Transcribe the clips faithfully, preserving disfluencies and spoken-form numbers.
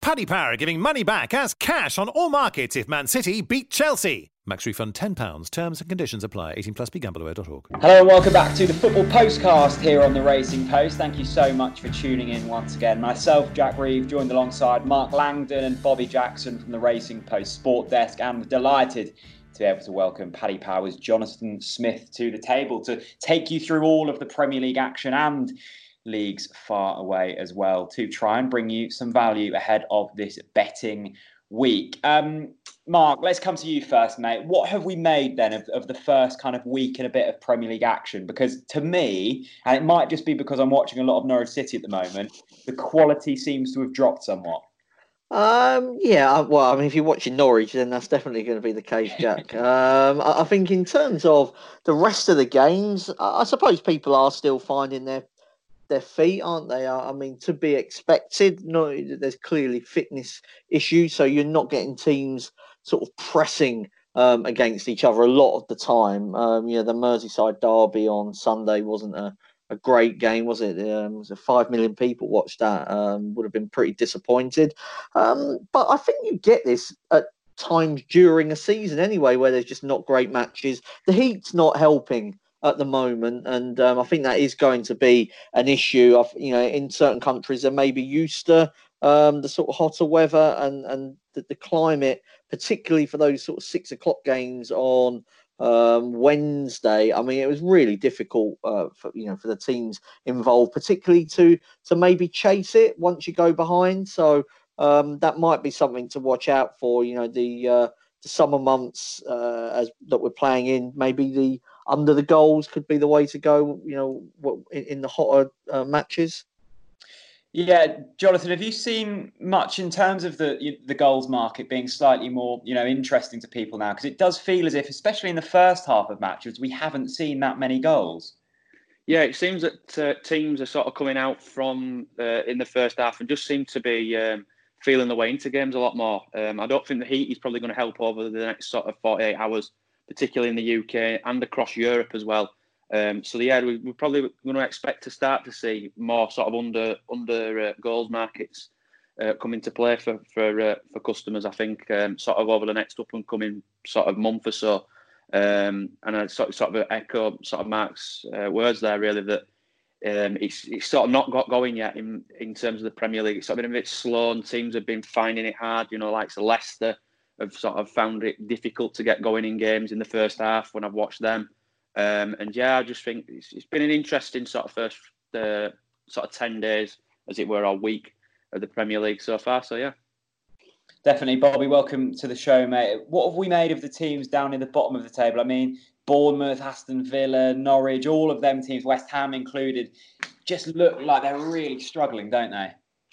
Paddy Power giving money back as cash on all markets if Man City beat Chelsea. Max refund ten pounds. Terms and conditions apply. eighteen plus b gamble aware dot org. Hello and welcome back to the Football Postcast here on the Racing Post. Thank you so much for tuning in once again. Myself, Jack Reeve, joined alongside Mark Langdon and Bobby Jackson from the Racing Post Sport Desk, and we're delighted to be able to welcome Paddy Power's Jonathan Smith to the table to take you through all of the Premier League action and leagues far away as well, to try and bring you some value ahead of this betting week. Um, Mark, let's come to you first, mate. What have we made then of, of the first kind of week and a bit of Premier League action? Because to me, and it might just be because I'm watching a lot of Norwich City at the moment, the quality seems to have dropped somewhat. Um, yeah, well, I mean, if you're watching Norwich, then that's definitely going to be the case, Jack. um, I, I think in terms of the rest of the games, I, I suppose people are still finding their their feet, aren't they? I mean, to be expected. No, there's clearly fitness issues, so you're not getting teams sort of pressing um, against each other a lot of the time. Um, you know, the Merseyside derby on Sunday wasn't a, a great game, was it? Um, it was a five million people watched that. Um, would have been pretty disappointed. Um, but I think you get this at times during a season anyway, where there's just not great matches. The heat's not helping at the moment, and um, I think that is going to be an issue. Of you know, in certain countries, they're maybe used to um, the sort of hotter weather and and the, the climate, particularly for those sort of six o'clock games on um, Wednesday. I mean, it was really difficult uh, for you know for the teams involved, particularly to to maybe chase it once you go behind. So um, that might be something to watch out for. You know, the uh, the summer months uh, as that we're playing in, maybe the under the goals could be the way to go, you know, in, in the hotter uh, matches. Yeah, Jonathan, have you seen much in terms of the the goals market being slightly more, you know, interesting to people now? Because it does feel as if, especially in the first half of matches, we haven't seen that many goals. Yeah, it seems that uh, teams are sort of coming out from uh, in the first half and just seem to be um, feeling the way into games a lot more. Um, I don't think the heat is probably going to help over the next sort of forty-eight hours, particularly in the U K and across Europe as well. Um, so yeah, we, we're probably going to expect to start to see more sort of under under uh, goals markets uh, come into play for for uh, for customers. I think um, sort of over the next up and coming sort of month or so. Um, and I sort of, sort of echo sort of Mark's uh, words there, really, that um, it's it's sort of not got going yet in in terms of the Premier League. It's sort of been a bit slow, and teams have been finding it hard. You know, like so Leicester have sort of found it difficult to get going in games in the first half when I've watched them. Um, and yeah, I just think it's, it's been an interesting sort of first uh, sort of ten days, as it were, or week of the Premier League so far. So yeah. Definitely, Bobby, welcome to the show, mate. What have we made of the teams down in the bottom of the table? I mean, Bournemouth, Aston Villa, Norwich, all of them teams, West Ham included, just look like they're really struggling, don't they?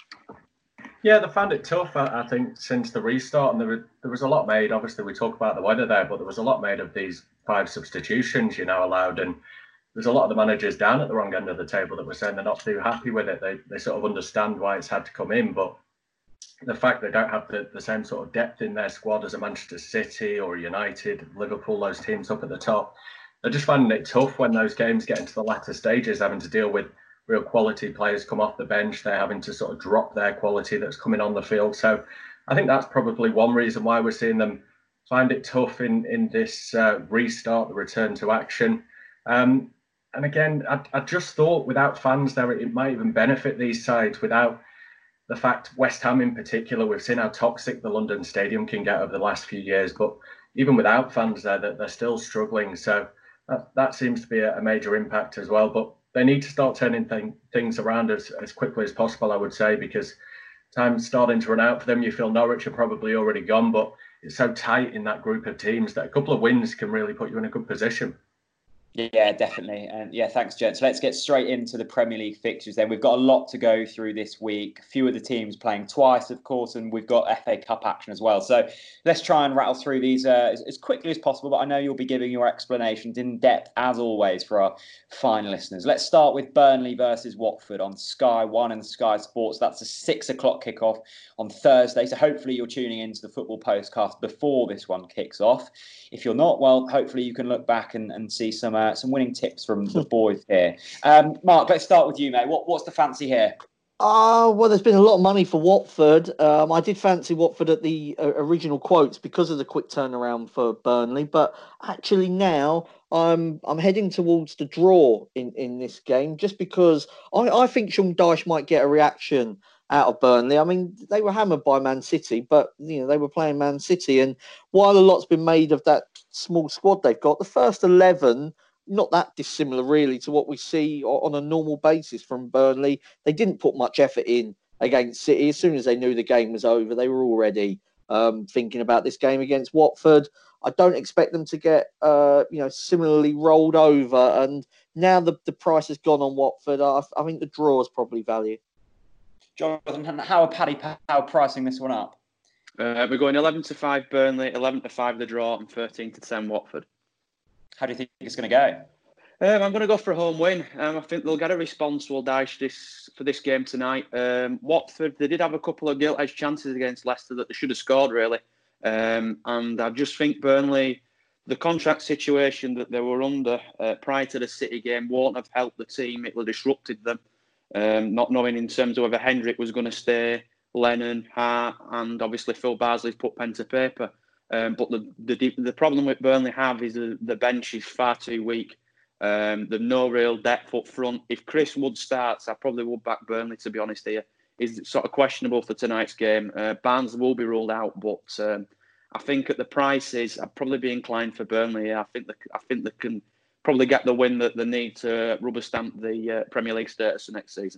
Yeah, they found it tough, I think, since the restart. And there, there was a lot made. Obviously, we talk about the weather there, but there was a lot made of these five substitutions, you know, allowed. And there's a lot of the managers down at the wrong end of the table that were saying they're not too happy with it. They they sort of understand why it's had to come in, but the fact they don't have the, the same sort of depth in their squad as a Manchester City or United, Liverpool, those teams up at the top, they're just finding it tough when those games get into the latter stages, having to deal with real quality players come off the bench. They're having to sort of drop their quality that's coming on the field. So I think that's probably one reason why we're seeing them find it tough in, in this uh, restart, the return to action. Um, and again, I, I just thought without fans there, it might even benefit these sides. Without the fact, West Ham in particular, we've seen how toxic the London Stadium can get over the last few years, but even without fans there, that they're still struggling. So that, that seems to be a, a major impact as well. But they need to start turning thing, things around as, as quickly as possible, I would say, because time's starting to run out for them. You feel Norwich are probably already gone, but it's so tight in that group of teams that a couple of wins can really put you in a good position. Yeah, definitely. And yeah, thanks, gents. So let's get straight into the Premier League fixtures then. We've got a lot to go through this week. A few of the teams playing twice, of course, and we've got F A Cup action as well. So let's try and rattle through these uh, as, as quickly as possible. But I know you'll be giving your explanations in depth, as always, for our fine listeners. Let's start with Burnley versus Watford on Sky One and Sky Sports. That's a six o'clock kickoff on Thursday. So hopefully you're tuning into the Football Postcast before this one kicks off. If you're not, well, hopefully you can look back and, and see some uh, some winning tips from the boys here. Um, Mark, let's start with you, mate. What, what's the fancy here? Ah, well, there's been a lot of money for Watford. Um, I did fancy Watford at the uh, original quotes because of the quick turnaround for Burnley, but actually now I'm I'm heading towards the draw in, in this game just because I, I think Sean Dyche might get a reaction out of Burnley. I mean, they were hammered by Man City, but you know they were playing Man City, and while a lot's been made of that small squad they've got, the first eleven not that dissimilar really to what we see on a normal basis from Burnley. They didn't put much effort in against City. As soon as they knew the game was over, they were already um, thinking about this game against Watford. I don't expect them to get, uh, you know, similarly rolled over. And now the, the price has gone on Watford. I, I think the draw is probably value. Jonathan, how are Paddy Power pricing this one up? Uh, we're going eleven to five Burnley, eleven to five the draw, and thirteen to ten Watford. How do you think it's going to go? Um, I'm going to go for a home win. Um, I think they'll get a responsible Dyche this for this game tonight. Um, Watford, they did have a couple of gilt-edged chances against Leicester that they should have scored, really. Um, and I just think Burnley, the contract situation that they were under uh, prior to the City game won't have helped the team. It will have disrupted them, um, not knowing in terms of whether Hendrick was going to stay, Lennon, Hart, and obviously Phil Barsley's put pen to paper. Um, but the, the the problem with Burnley have is the, the bench is far too weak. Um, there's no real depth up front. If Chris Wood starts, I probably would back Burnley, to be honest here. He's sort of questionable for tonight's game. Uh, Barnes will be ruled out, but um, I think at the prices, I'd probably be inclined for Burnley. I think they, I think they can probably get the win that they need to rubber stamp the uh, Premier League status for next season.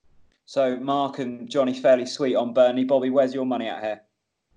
So Mark and Johnny fairly sweet on Burnley. Bobby, where's your money out here?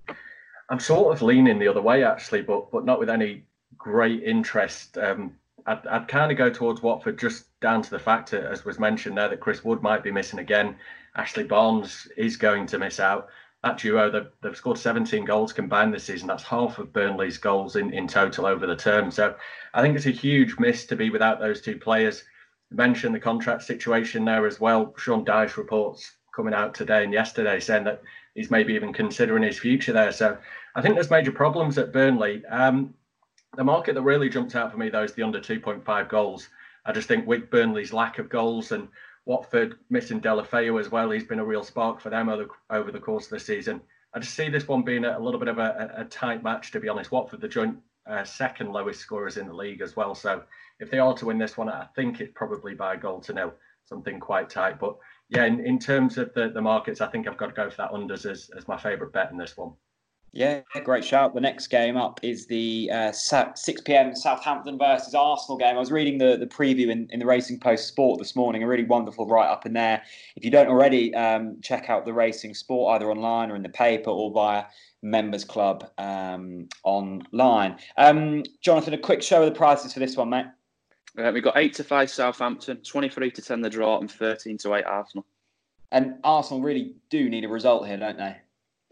I'm sort of leaning the other way, actually, but but not with any great interest. Um, I'd, I'd kind of go towards Watford just down to the fact, that, as was mentioned there, that Chris Wood might be missing again. Ashley Barnes is going to miss out. That duo, they've, they've scored seventeen goals combined this season. That's half of Burnley's goals in, in total over the term. So I think it's a huge miss to be without those two players. You mentioned the contract situation there as well. Sean Dyche reports coming out today and yesterday saying that he's maybe even considering his future there. So I think there's major problems at Burnley. Um, the market that really jumped out for me, though, is the under two point five goals. I just think with Burnley's lack of goals and Watford missing Deulofeu as well, he's been a real spark for them over, over the course of the season. I just see this one being a, a little bit of a, a tight match, to be honest. Watford, the joint uh, second lowest scorers in the league as well. So if they are to win this one, I think it's probably by a goal to nil, something quite tight. But yeah, in, in terms of the, the markets, I think I've got to go for that unders as, as my favourite bet in this one. Yeah, great shout. The next game up is the uh, six p.m. Southampton versus Arsenal game. I was reading the, the preview in, in the Racing Post Sport this morning, a really wonderful write-up in there. If you don't already, um, check out the Racing Sport either online or in the paper or via Members Club um, online. Um, Jonathan, a quick show of the prices for this one, mate. Uh, we've got eight to five Southampton, twenty-three to ten the draw, and thirteen to eight Arsenal. And Arsenal really do need a result here, don't they?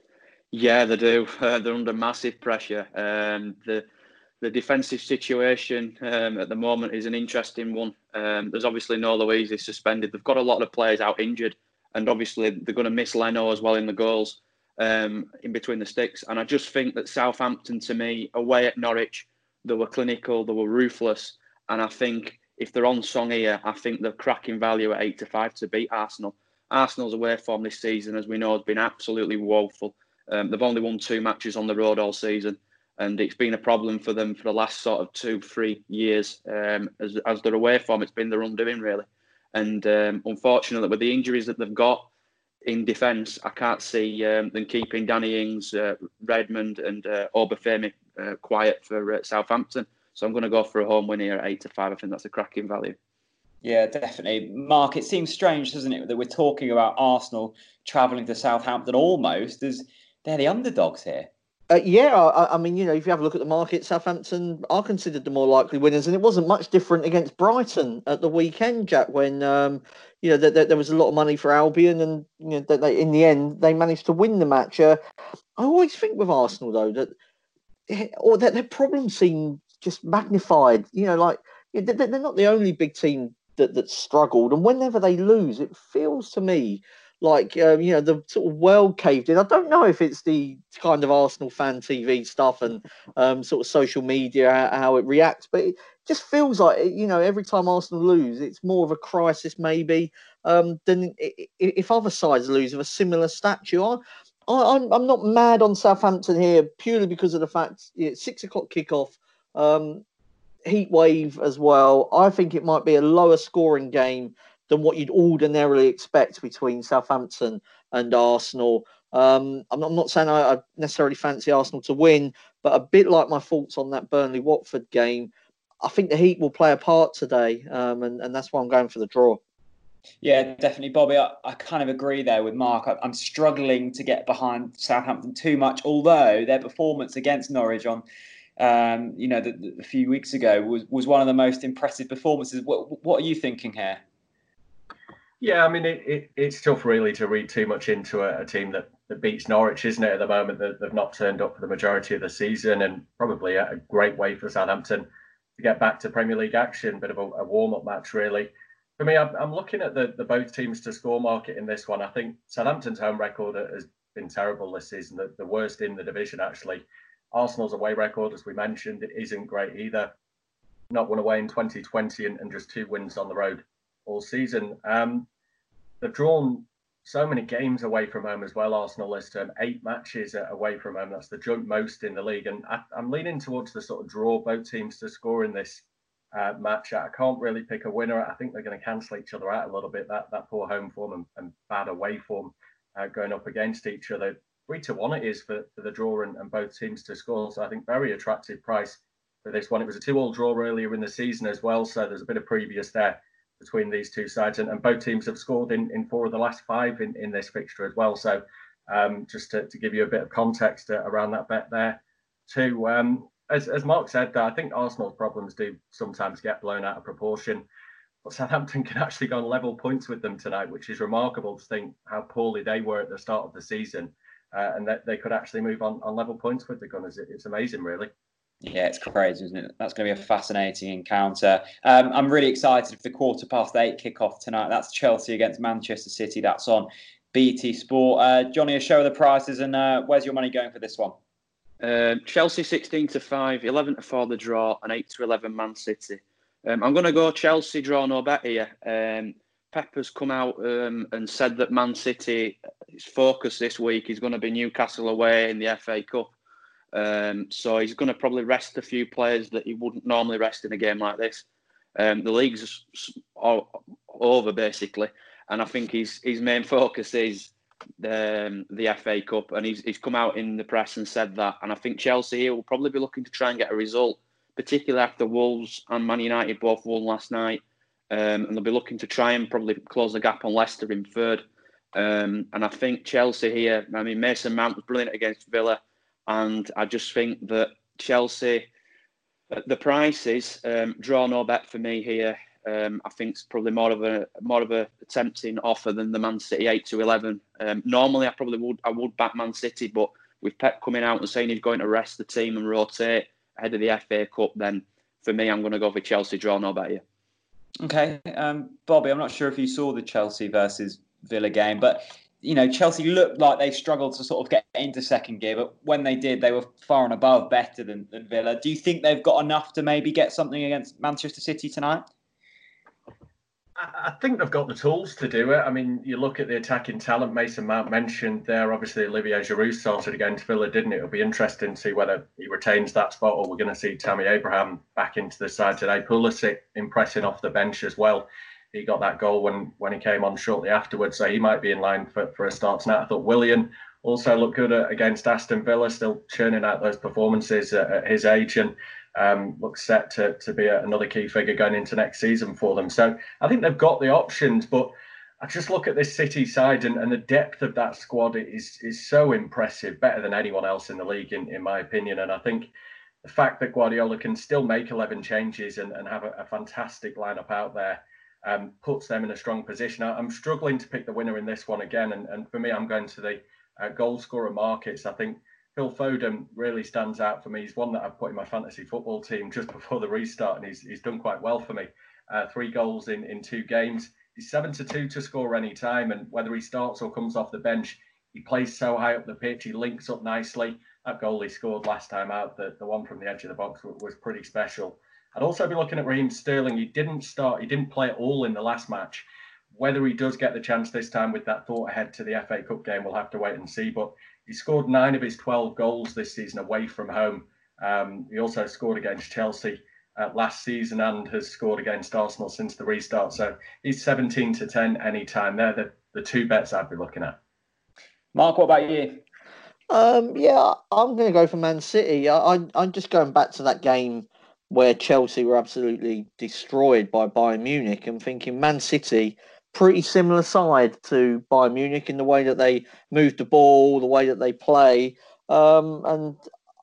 Yeah, they do. Uh, they're under massive pressure. Um, the the defensive situation um, at the moment is an interesting one. Um, there's obviously no Luiz is suspended. They've got a lot of players out injured, and obviously they're going to miss Leno as well in the goals um, in between the sticks. And I just think that Southampton, to me, away at Norwich, they were clinical, they were ruthless. And I think if they're on song here, I think they're cracking value at eight to five to beat Arsenal. Arsenal's away form this season, as we know, has been absolutely woeful. Um, they've only won two matches on the road all season, and it's been a problem for them for the last sort of two, three years. Um, as, as their away form, it's been their undoing, really. And um, unfortunately, with the injuries that they've got in defence, I can't see um, them keeping Danny Ings, uh, Redmond and uh, Obafemi uh, quiet for uh, Southampton. So I'm going to go for a home win here at eight to five. I think that's a cracking value. Yeah, definitely. Mark, it seems strange, doesn't it, that we're talking about Arsenal travelling to Southampton almost as they're the underdogs here. Uh, yeah, I, I mean, you know, if you have a look at the market, Southampton are considered the more likely winners, and it wasn't much different against Brighton at the weekend, Jack, when, um, you know, th- th- there was a lot of money for Albion, and, you know, that they, in the end, they managed to win the match. Uh, I always think with Arsenal, though, that, or that their problems seem just magnified. You know, like, they're, they're not the only big team that, that struggled, and whenever they lose, it feels to me like um, you know, the sort of world caved in. I don't know if it's the kind of Arsenal fan T V stuff and um, sort of social media how, how it reacts, but it just feels like, you know, every time Arsenal lose, it's more of a crisis maybe um, than if other sides lose of a similar stature. I, I, I'm I'm not mad on Southampton here purely because of the fact it's six o'clock kickoff. Um, heat wave as well. I think it might be a lower scoring game than what you'd ordinarily expect between Southampton and Arsenal. Um, I'm, not, I'm not saying I, I necessarily fancy Arsenal to win, but a bit like my thoughts on that Burnley-Watford game, I think the heat will play a part today, um, and, and that's why I'm going for the draw. Yeah, definitely, Bobby. I, I kind of agree there with Mark. I, I'm struggling to get behind Southampton too much, although their performance against Norwich on Um, you know, the, the, a few weeks ago was, was one of the most impressive performances. What, what are you thinking here? Yeah, I mean, it, it, it's tough really to read too much into a, a team that, that beats Norwich, isn't it, at the moment? That they've not turned up for the majority of the season, and probably a, a great way for Southampton to get back to Premier League action. Bit of a, a warm-up match, really. For me, I'm, I'm looking at the, the both teams to score market in this one. I think Southampton's home record has been terrible this season, the, the worst in the division, actually. Arsenal's away record, as we mentioned, it isn't great either. Not won away in twenty twenty and, and just two wins on the road all season. Um, they've drawn so many games away from home as well, Arsenal this term. Eight matches away from home. That's the joint most in the league. And I, I'm leaning towards the sort of draw both teams to score in this uh, match. I can't really pick a winner. I think they're going to cancel each other out a little bit, that, that poor home form and, and bad away form uh, going up against each other. Three to one it is for, for the draw and, and both teams to score. So I think very attractive price for this one. It was a two-all draw earlier in the season as well. So there's a bit of previous there between these two sides. And, and both teams have scored in, in four of the last five in, in this fixture as well. So um, just to, to give you a bit of context uh, around that bet there too. Um, as, as Mark said, I think Arsenal's problems do sometimes get blown out of proportion. But Southampton can actually go on level points with them tonight, which is remarkable to think how poorly they were at the start of the season. Uh, and that they could actually move on, on level points with the Gunners. It, it's amazing, really. Yeah, it's crazy, isn't it? That's going to be a fascinating encounter. Um, I'm really excited for the quarter past eight kickoff tonight. That's Chelsea against Manchester City. That's on B T Sport. Uh, Johnny, a show of the prices, and uh, where's your money going for this one? Uh, Chelsea sixteen to five, eleven to four the draw, and eight to eleven Man City. Um, I'm going to go Chelsea draw no bet here. Um, Pepper's come out um, and said that Man City, his focus this week is going to be Newcastle away in the F A Cup. Um, so he's going to probably rest a few players that he wouldn't normally rest in a game like this. Um, the league's all over, basically. And I think his, his main focus is the, um, the F A Cup. And he's, he's come out in the press and said that. And I think Chelsea here will probably be looking to try and get a result, particularly after Wolves and Man United both won last night. Um, and they'll be looking to try and probably close the gap on Leicester in third. Um, and I think Chelsea here, I mean, Mason Mount was brilliant against Villa. And I just think that Chelsea, the prices, um, draw no bet for me here. Um, I think it's probably more of a more of a tempting offer than the Man City eight to eleven. Um, normally, I probably would I would back Man City, but with Pep coming out and saying he's going to rest the team and rotate ahead of the F A Cup, then for me, I'm going to go for Chelsea draw no bet here. Okay, um, Bobby, I'm not sure if you saw the Chelsea versus Villa game, but you know, Chelsea looked like they struggled to sort of get into second gear, but when they did, they were far and above better than, than Villa. Do you think they've got enough to maybe get something against Manchester City tonight? I think they've got the tools to do it. I mean, you look at the attacking talent Mason Mount mentioned there. Obviously, Olivier Giroud started against Villa, didn't it? It'll be interesting to see whether he retains that spot or we're going to see Tammy Abraham back into the side today. Pulisic impressing off the bench as well. He got that goal when, when he came on shortly afterwards, so he might be in line for, for a start tonight. I thought Willian also looked good against Aston Villa, still churning out those performances at, at his age, and um, looks set to, to be a, another key figure going into next season for them. So I think they've got the options, but I just look at this City side and, and the depth of that squad is is so impressive, better than anyone else in the league, in, in my opinion. And I think the fact that Guardiola can still make eleven changes and, and have a, a fantastic lineup out there Um, puts them in a strong position. I'm struggling to pick the winner in this one again, and, and for me, I'm going to the uh, goal scorer markets. I think Phil Foden really stands out for me. He's one that I've put in my fantasy football team just before the restart, and he's he's done quite well for me. Uh, three goals in, in two games. He's seven to two to score any time, and whether he starts or comes off the bench, he plays so high up the pitch. He links up nicely. That goal he scored last time out, the, the one from the edge of the box, was pretty special. I'd also be looking at Raheem Sterling. He didn't start. He didn't play at all in the last match. Whether he does get the chance this time with that thought ahead to the F A Cup game, we'll have to wait and see. But he scored nine of his twelve goals this season away from home. Um, he also scored against Chelsea uh, last season and has scored against Arsenal since the restart. So he's seventeen to ten anytime. They're the, the two bets I'd be looking at. Mark, what about you? Um, yeah, I'm going to go for Man City. I, I, I'm just going back to that game where Chelsea were absolutely destroyed by Bayern Munich and thinking Man City, pretty similar side to Bayern Munich in the way that they move the ball, the way that they play. Um, and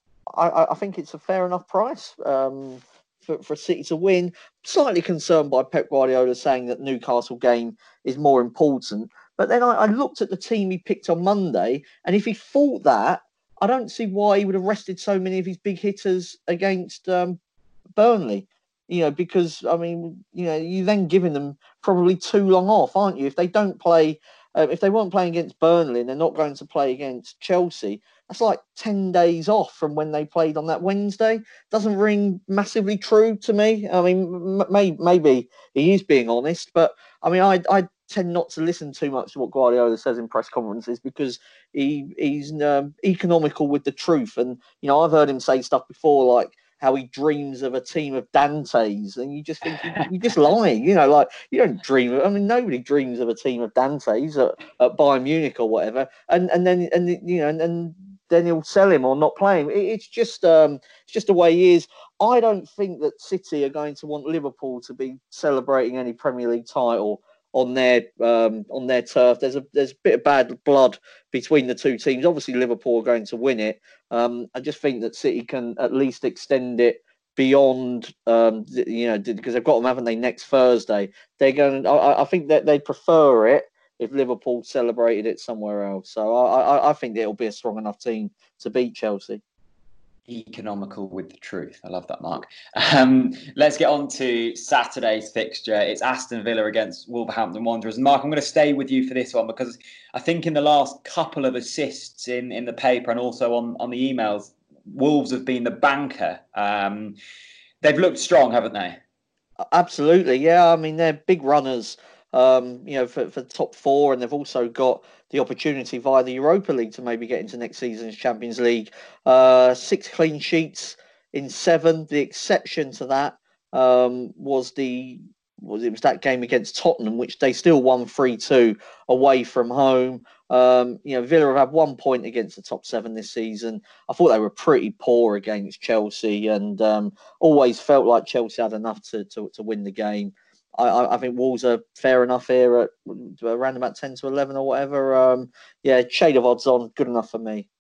I, I think it's a fair enough price um, for, for City to win. Slightly concerned by Pep Guardiola saying that Newcastle game is more important. But then I, I looked at the team he picked on Monday, and if he thought that, I don't see why he would have rested so many of his big hitters against um, Burnley. You know, because, I mean, you know, you're then giving them probably too long off, aren't you? If they don't play, uh, if they weren't playing against Burnley and they're not going to play against Chelsea, that's like ten days off from when they played on that Wednesday. Doesn't ring massively true to me. I mean, m- may- maybe he is being honest, but I mean, I, I tend not to listen too much to what Guardiola says in press conferences because he he's um, economical with the truth. And, you know, I've heard him say stuff before like how he dreams of a team of Dantes, and you just think you're just lying, you know, like you don't dream of, I mean, nobody dreams of a team of Dantes at, at Bayern Munich or whatever. And and then, and you know, and, and then he'll sell him or not play him. It, it's just um, it's just the way he is. I don't think that City are going to want Liverpool to be celebrating any Premier League title on their um, on their turf. There's a there's a bit of bad blood between the two teams. Obviously, Liverpool are going to win it. Um, I just think that City can at least extend it beyond, um, you know, because they've got them, haven't they, next Thursday? They're going. I, I think that they prefer it if Liverpool celebrated it somewhere else. So I, I, I think it'll be a strong enough team to beat Chelsea. Economical with the truth. I love that, Mark. Um, let's get on to Saturday's fixture. It's Aston Villa against Wolverhampton Wanderers. And Mark, I'm going to stay with you for this one because I think in the last couple of assists in, in the paper and also on, on the emails, Wolves have been the banker. Um, they've looked strong, haven't they? Absolutely, yeah. I mean, they're big runners, um, you know, for, for the top four, and they've also got the opportunity via the Europa League to maybe get into next season's Champions League. Uh, six clean sheets in seven. The exception to that um, was the was it was that game against Tottenham, which they still won three two away from home. Um, you know, Villa have had one point against the top seven this season. I thought they were pretty poor against Chelsea, and um, always felt like Chelsea had enough to to, to win the game. I, I think Wolves are fair enough here at around about ten to eleven or whatever. Um, yeah, shade of odds on, good enough for me.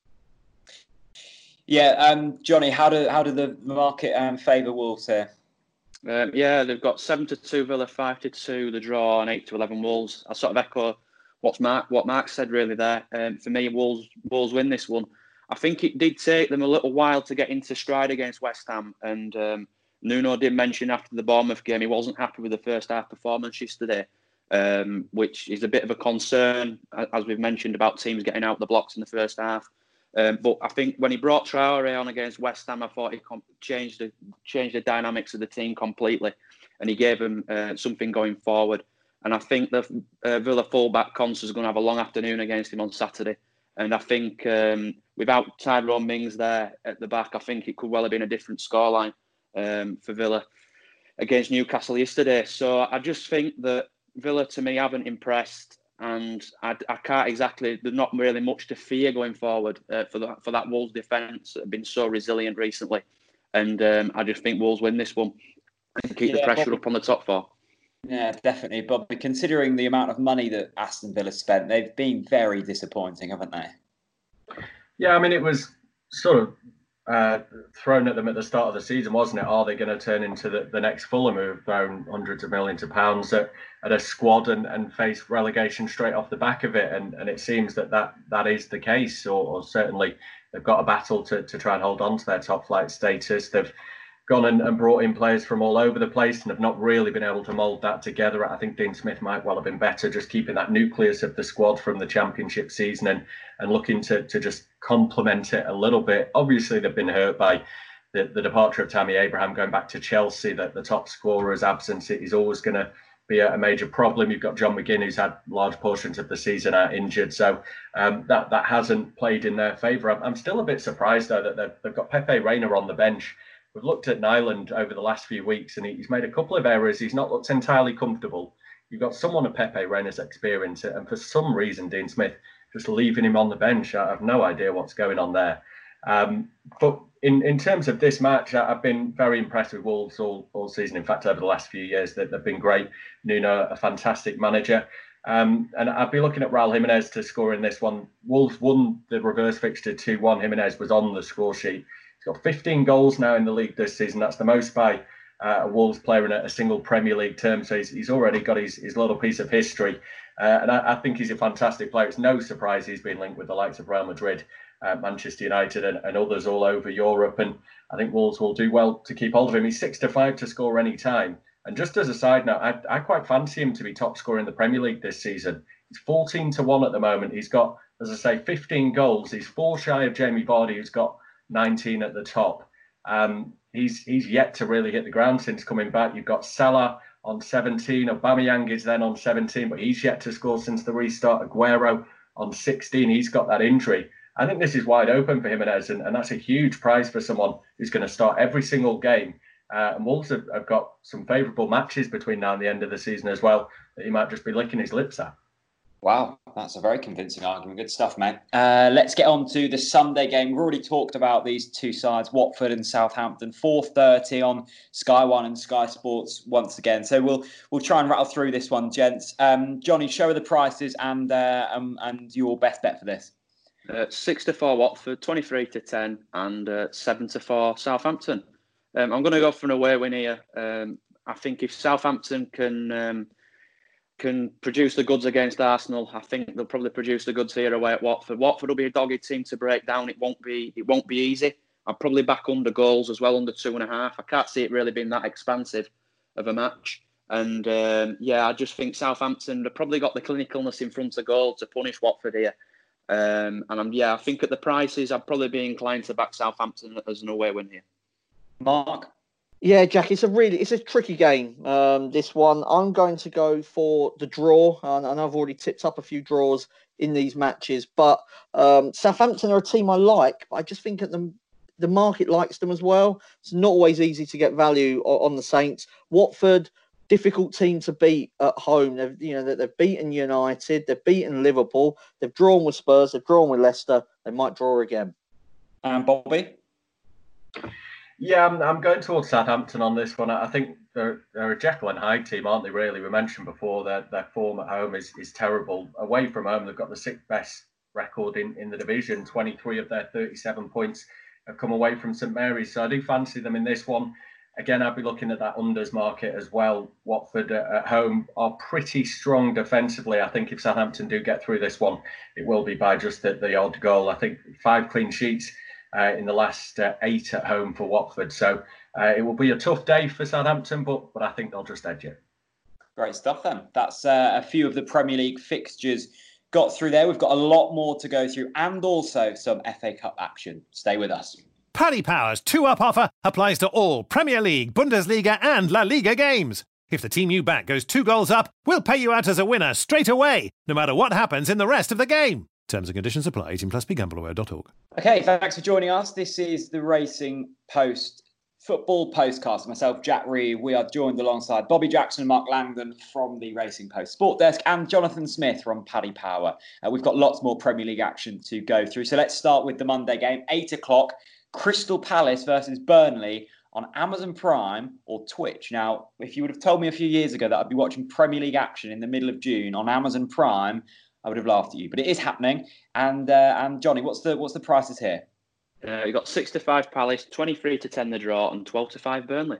Yeah, um, Johnny, how do how do the market um, favour Wolves here? Um, yeah, they've got seven to two Villa, five to two the draw, and eight to eleven Wolves. I sort of echo what's Mark what Mark said really there. Um, for me, Wolves Wolves win this one. I think it did take them a little while to get into stride against West Ham, and um, Nuno did mention after the Bournemouth game he wasn't happy with the first half performance yesterday, um, which is a bit of a concern, as we've mentioned, about teams getting out the blocks in the first half. Um, but I think when he brought Traore on against West Ham, I thought he com- changed the changed the dynamics of the team completely, and he gave them uh, something going forward. And I think the uh, Villa fullback Konsa is going to have a long afternoon against him on Saturday. And I think um, without Tyrone Mings there at the back, I think it could well have been a different scoreline um, for Villa against Newcastle yesterday. So I just think that Villa, to me, haven't impressed, and I, I can't exactly. There's not really much to fear going forward uh, for that for that Wolves defence that have been so resilient recently. And um, I just think Wolves win this one and keep yeah, the pressure Bobby, up on the top four. Yeah, definitely, Bobby. Considering the amount of money that Aston Villa spent, they've been very disappointing, haven't they? Yeah, I mean, it was sort of uh, thrown at them at the start of the season, wasn't it? Are they going to turn into the, the next Fulham, who've thrown hundreds of millions of pounds at, at a squad and, and face relegation straight off the back of it? And, and it seems that that, that is the case, or, or certainly they've got a battle to, to try and hold on to their top flight status. They've gone and, and brought in players from all over the place and have not really been able to mould that together. I think Dean Smith might well have been better just keeping that nucleus of the squad from the Championship season and, and looking to, to just complement it a little bit. Obviously, they've been hurt by the, the departure of Tammy Abraham going back to Chelsea, that the top scorer's absence is always going to be a, a major problem. You've got John McGinn, who's had large portions of the season out injured, so um, that that hasn't played in their favour. I'm, I'm still a bit surprised though that they've, they've got Pepe Reina on the bench. We've looked at Nyland over the last few weeks, and he's made a couple of errors. He's not looked entirely comfortable. You've got someone of Pepe Reina's experience, and for some reason, Dean Smith just leaving him on the bench. I have no idea what's going on there. Um, but in, in terms of this match, I've been very impressed with Wolves all, all season. In fact, over the last few years, that they've been great. Nuno, a fantastic manager. Um, and I'd be looking at Raul Jimenez to score in this one. Wolves won the reverse fixture two one. Jimenez was on the score sheet. He's got fifteen goals now in the league this season. That's the most by uh, a Wolves player in a, a single Premier League term. So he's, he's already got his, his little piece of history. Uh, and I, I think he's a fantastic player. It's no surprise he's been linked with the likes of Real Madrid, Uh, Manchester United and, and others all over Europe, and I think Wolves will do well to keep hold of him. He's six to five to score any time. And just as a side note, I, I quite fancy him to be top scorer in the Premier League this season. He's fourteen to one at the moment. He's got, as I say, fifteen goals. He's four shy of Jamie Vardy, who's got nineteen at the top. Um, he's he's yet to really hit the ground since coming back. You've got Salah on seventeen. Aubameyang is then on seventeen, but he's yet to score since the restart. Aguero on sixteen. He's got that injury. I think this is wide open for Jimenez, and, and that's a huge prize for someone who's going to start every single game. Uh, and Wolves have, have got some favourable matches between now and the end of the season as well, that he might just be licking his lips at. Wow, that's a very convincing argument. Good stuff, mate. Uh, let's get on to the Sunday game. We've already talked about these two sides, Watford and Southampton, four thirty on Sky One and Sky Sports once again. So we'll we'll try and rattle through this one, gents. Um, Johnny, show her the prices and uh, um, and your best bet for this. Uh, six to four Watford, twenty-three to ten, and uh, seven to four Southampton. Um, I'm going to go for an away win here. Um, I think if Southampton can um, can produce the goods against Arsenal, I think they'll probably produce the goods here away at Watford. Watford will be a dogged team to break down. It won't be it won't be easy. I'll probably back under goals as well, under two and a half. I can't see it really being that expansive of a match. And um, yeah, I just think Southampton have probably got the clinicalness in front of goal to punish Watford here. Um, and I'm, yeah, I think at the prices, I'd probably be inclined to back Southampton as an away win here. Mark? Yeah, Jack, it's a really, it's a tricky game, um, this one. I'm going to go for the draw, and, and I've already tipped up a few draws in these matches, but um, Southampton are a team I like. I just think at the, the market likes them as well. It's not always easy to get value on, on the Saints. Watford, difficult team to beat at home. They've, you know, they've beaten United, they've beaten Liverpool, they've drawn with Spurs, they've drawn with Leicester. They might draw again. And Bobby? Yeah, I'm, I'm going towards Southampton on this one. I think they're, they're a Jekyll and Hyde team, aren't they, really? We mentioned before that their form at home is, is terrible. Away from home, they've got the sixth best record in, in the division. twenty-three of their thirty-seven points have come away from St Mary's. So I do fancy them in this one. Again, I'd be looking at that unders market as well. Watford at home are pretty strong defensively. I think if Southampton do get through this one, it will be by just the, the odd goal. I think five clean sheets uh, in the last uh, eight at home for Watford. So uh, it will be a tough day for Southampton, but but I think they'll just edge it. Great stuff then. That's uh, a few of the Premier League fixtures got through there. We've got a lot more to go through and also some F A Cup action. Stay with us. Paddy Power's two-up offer applies to all Premier League, Bundesliga and La Liga games. If the team you back goes two goals up, we'll pay you out as a winner straight away, no matter what happens in the rest of the game. Terms and conditions apply. eighteen plus, be gamble aware dot org. Okay, thanks for joining us. This is the Racing Post Football Postcast. Myself, Jack Reeve. We are joined alongside Bobby Jackson and Mark Langdon from the Racing Post Sport Desk and Jonathan Smith from Paddy Power. Uh, we've got lots more Premier League action to go through. So let's start with the Monday game, eight o'clock. Crystal Palace versus Burnley on Amazon Prime or Twitch. Now, if you would have told me a few years ago that I'd be watching Premier League action in the middle of June on Amazon Prime, I would have laughed at you. But it is happening. And uh, and Johnny, what's the what's the prices here? Uh, you got six to five Palace, twenty-three to ten the draw, and twelve to five Burnley.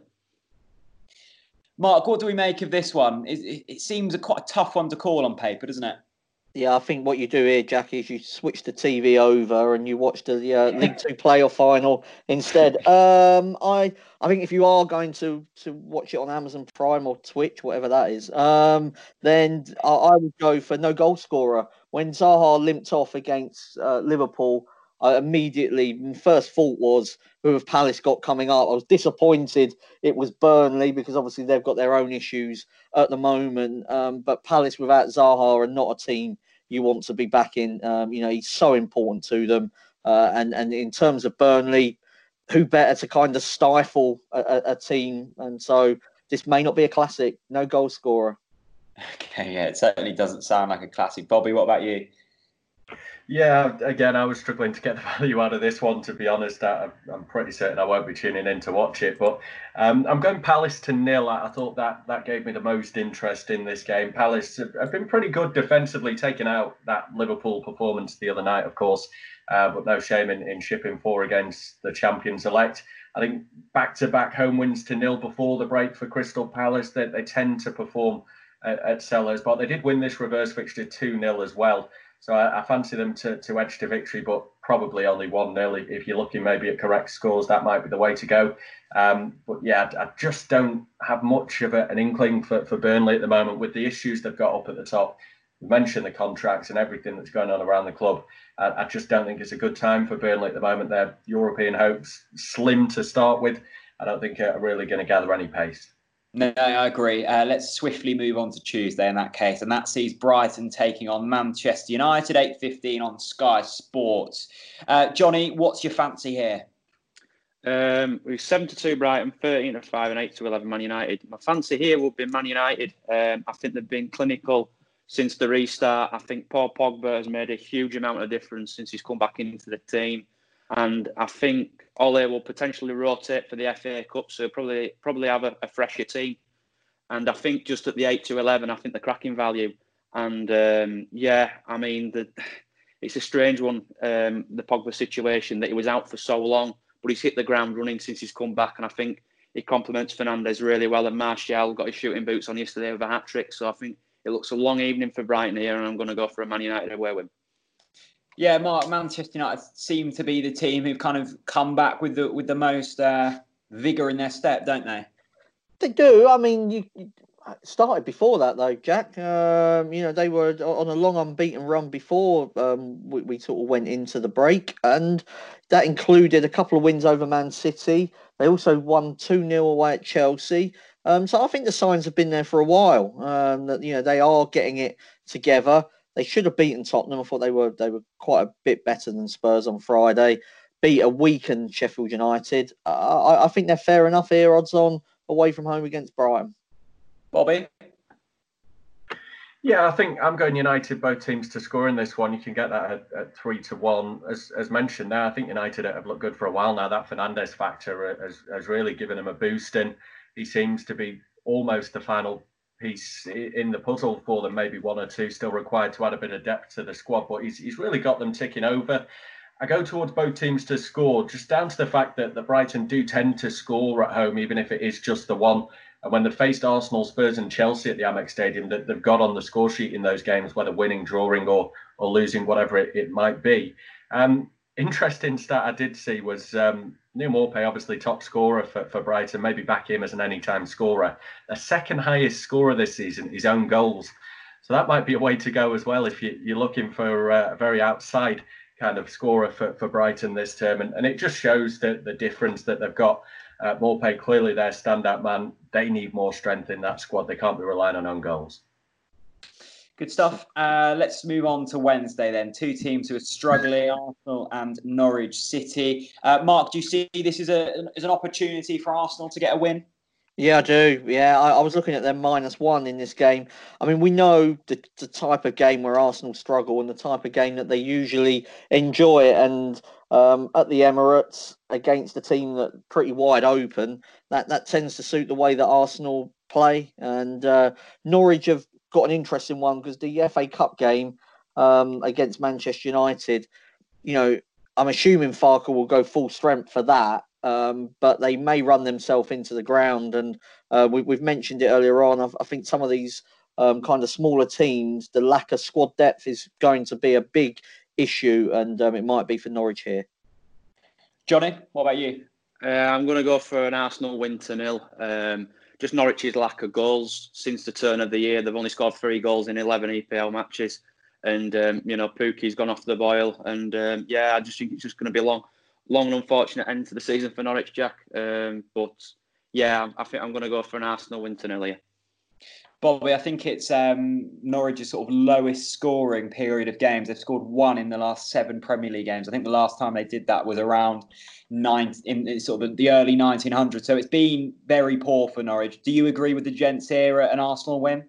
Mark, what do we make of this one? It, it, it seems a quite a tough one to call on paper, doesn't it? Yeah, I think what you do here, Jack, is you switch the T V over and you watch the uh, League Two playoff final instead. Um, I I think if you are going to to watch it on Amazon Prime or Twitch, whatever that is, um, then I, I would go for no goal scorer. When Zaha limped off against uh, Liverpool, I immediately my first thought was who have Palace got coming up. I was disappointed it was Burnley because obviously they've got their own issues at the moment. Um, but Palace without Zaha are not a team you want to be back in. Um, you know, he's so important to them. Uh, and, and in terms of Burnley, who better to kind of stifle a, a, a team? And so this may not be a classic. No goal scorer. Okay, yeah, it certainly doesn't sound like a classic. Bobby, what about you? Yeah, again, I was struggling to get the value out of this one, to be honest. I, I'm pretty certain I won't be tuning in to watch it. But um, I'm going Palace to nil. I, I thought that that gave me the most interest in this game. Palace have, have been pretty good defensively, taking out that Liverpool performance the other night, of course. Uh, but no shame in, in shipping four against the champions-elect. I think back-to-back home wins to nil before the break for Crystal Palace. They, they tend to perform at, at Sellers. But they did win this reverse fixture two nil as well. So I, I fancy them to, to edge to victory, but probably only one nil. If you're looking maybe at correct scores, that might be the way to go. Um, but yeah, I, I just don't have much of a, an inkling for, for Burnley at the moment with the issues they've got up at the top. We mentioned the contracts and everything that's going on around the club. I, I just don't think it's a good time for Burnley at the moment. Their European hopes slim to start with. I don't think are really going to gather any pace. No, I agree. Uh, let's swiftly move on to Tuesday in that case. And that sees Brighton taking on Manchester United, eight fifteen on Sky Sports. Uh, Johnny, what's your fancy here? Um, we're seven to two Brighton, thirteen to five and eight to eleven Man United. My fancy here would be Man United. Um, I think they've been clinical since the restart. I think Paul Pogba has made a huge amount of difference since he's come back into the team. And I think Ole will potentially rotate for the F A Cup, so probably probably have a, a fresher team. And I think just at the eight to eleven, I think the cracking value. And um, yeah, I mean, the, it's a strange one, um, the Pogba situation, that he was out for so long, but he's hit the ground running since he's come back. And I think he complements Fernandes really well. And Martial got his shooting boots on yesterday with a hat-trick. So I think it looks a long evening for Brighton here, and I'm going to go for a Man United away win. Yeah, Mark, Manchester United seem to be the team who've kind of come back with the with the most uh, vigour in their step, don't they? They do. I mean, you, you started before that, though, Jack. Um, you know, they were on a long unbeaten run before um, we, we sort of went into the break, and that included a couple of wins over Man City. They also won two nil away at Chelsea. Um, so I think the signs have been there for a while. Um, that you know they are getting it together. They should have beaten Tottenham. I thought they were they were quite a bit better than Spurs on Friday. Beat a weakened Sheffield United. Uh, I, I think they're fair enough here. Odds on away from home against Brighton. Bobby? Yeah, I think I'm going United, both teams to score in this one. You can get that at, at three to one. As as mentioned there, I think United have looked good for a while now. That Fernandes factor has, has really given them a boost, and he seems to be almost the final piece in the puzzle for them. Maybe one or two still required to add a bit of depth to the squad, but he's he's really got them ticking over. I go towards both teams to score, just down to the fact that the Brighton do tend to score at home, even if it is just the one. And when they faced Arsenal, Spurs and Chelsea at the Amex Stadium, that they've got on the score sheet in those games, whether winning, drawing or or losing, whatever it, it might be. Um, interesting stat I did see was um, Neil Maupay, obviously top scorer for, for Brighton, maybe back him as an anytime scorer. The second highest scorer this season, his own goals. So that might be a way to go as well if you, you're looking for uh, a very outside kind of scorer for, for Brighton this term. And, and it just shows the, the difference that they've got. Uh, Maupay, clearly their standout man. They need more strength in that squad. They can't be relying on own goals. Good stuff. Uh, let's move on to Wednesday then. Two teams who are struggling, Arsenal and Norwich City. Uh, Mark, do you see this as, a, as an opportunity for Arsenal to get a win? Yeah, I do. Yeah, I, I was looking at them minus one in this game. I mean, we know the, the type of game where Arsenal struggle and the type of game that they usually enjoy. And um, at the Emirates, against a team that's pretty wide open, that, that tends to suit the way that Arsenal play. And uh, Norwich have got an interesting one because the F A Cup game um, against Manchester United, you know, I'm assuming Farke will go full strength for that. Um, but they may run themselves into the ground. And uh, we, we've mentioned it earlier on. I, I think some of these um, kind of smaller teams, the lack of squad depth is going to be a big issue, and um, it might be for Norwich here. Johnny, what about you? Uh, I'm going to go for an Arsenal win to nil. Um, just Norwich's lack of goals since the turn of the year. They've only scored three goals in eleven E P L matches. And, um, you know, Pukki's gone off the boil. And, um, yeah, I just think it's just going to be a long, long and unfortunate end to the season for Norwich, Jack. Um, but, yeah, I think I'm going to go for an Arsenal win to nil here. Bobby, I think it's um, Norwich's sort of lowest scoring period of games. They've scored one in the last seven Premier League games. I think the last time they did that was around nine in sort of the early nineteen hundreds. So it's been very poor for Norwich. Do you agree with the gents here at an Arsenal win?